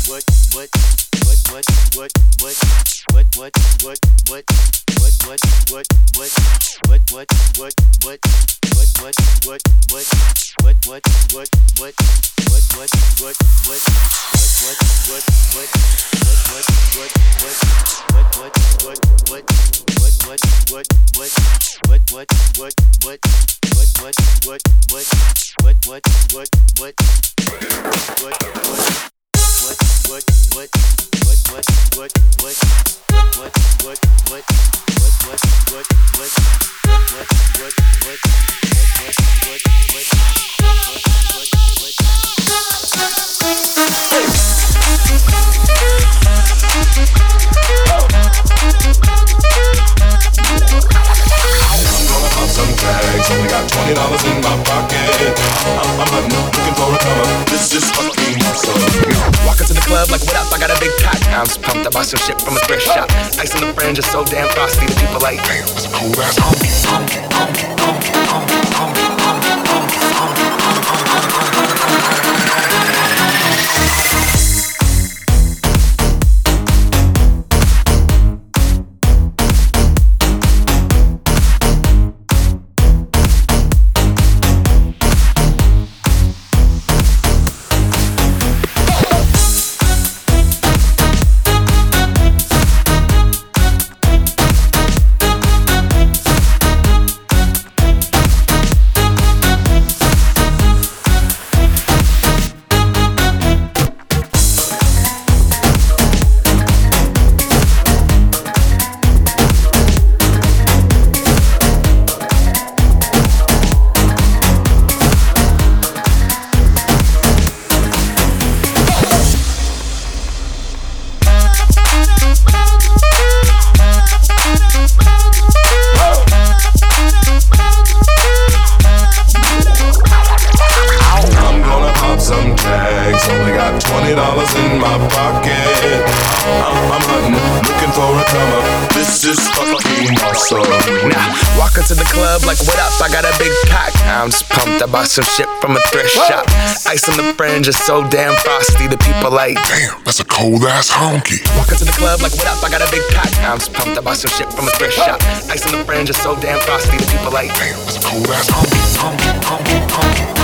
Only got $20 in my pocket. I'm hunting, looking for a come up. This is fucking awesome. Walk into the club like, what up? I got a big cock. I'm just pumped. I bought some shit from a thrift shop. Ice on the fringe is so damn frosty. The people like, damn, that's a cool ass honky. Only got $20 in my pocket. I'm hunting, looking for a come up. This is fucking awesome. Nah, walk into the club like, what up? I got a big cock. I'm just pumped. I bought some shit from a thrift shop. Ice on the fringe is so damn frosty. The people like, damn, that's a cold ass honky. Walk into the club like, what up? I got a big cock. I'm just pumped. I bought some shit from a thrift shop. Ice on the fringe is so damn frosty. The people like, damn, that's a cold ass honky.